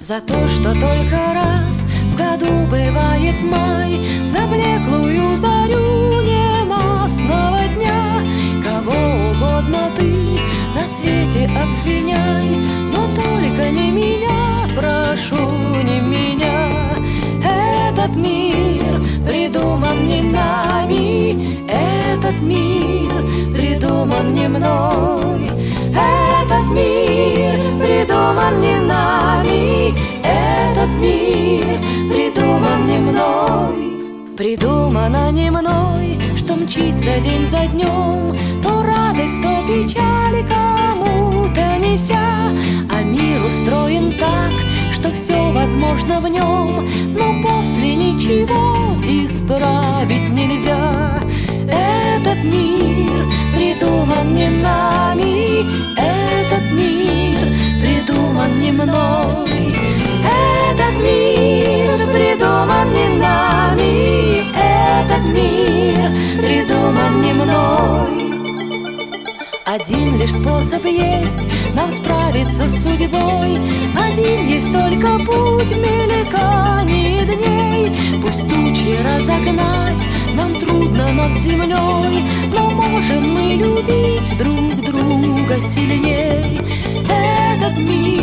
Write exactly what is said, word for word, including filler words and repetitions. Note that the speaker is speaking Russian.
За то, что только раз в году бывает май, за блеклую зарю ненастного дня. Кого угодно ты на свете обвиняй, но только не меня, прошу, не меня. Этот мир придуман не нами, этот мир придуман не мной. Этот мир придуман не нами, этот мир придуман не мной. Придумано не мной, что мчится день за днем, то радость, то печаль кому-то неся. А мир устроен так, что все возможно в нем, но после ничего исправить нельзя. Этот мир придуман не нами, этот мир придуман не мной. Этот мир придуман не нами, этот мир придуман не мной. Один лишь способ есть нам справиться с судьбой, один есть только путь мельканий дней. Пусть тучи разогнать нам трудно над землей, но можем мы любить друг друга сильней. Этот мир